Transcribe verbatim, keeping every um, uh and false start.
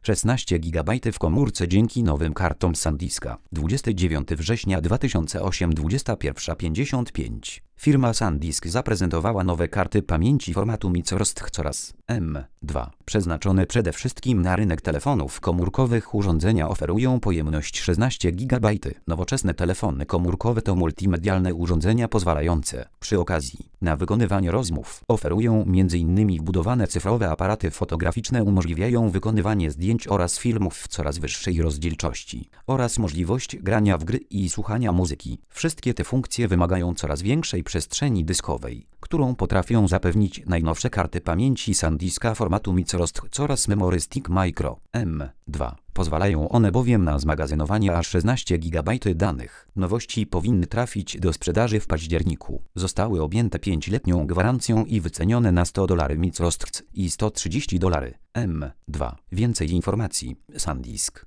szesnaście gigabajtów w komórce dzięki nowym kartom SanDiska. dwudziestego dziewiątego września dwa tysiące ósmego, dwudziesta pierwsza pięćdziesiąt pięć. Firma SanDisk zaprezentowała nowe karty pamięci formatu microST M dwa. Przeznaczone przede wszystkim na rynek telefonów komórkowych urządzenia oferują pojemność szesnaście gigabajtów. Nowoczesne telefony komórkowe to multimedialne urządzenia pozwalające, przy okazji, na wykonywanie rozmów. Oferują między innymi wbudowane cyfrowe aparaty fotograficzne, umożliwiają wykonywanie zdjęć oraz filmów w coraz wyższej rozdzielczości oraz możliwość grania w gry i słuchania muzyki. Wszystkie te funkcje wymagają coraz większej przestrzeni dyskowej, którą potrafią zapewnić najnowsze karty pamięci SanDiska formatu microST oraz Memory Stick Micro M dwa. Pozwalają one bowiem na zmagazynowanie aż szesnaście gigabajtów danych. Nowości powinny trafić do sprzedaży w październiku. Zostały objęte pięcioletnią gwarancją i wycenione na sto dolarów microST i sto trzydzieści dolarów M dwa. Więcej informacji. SanDisk.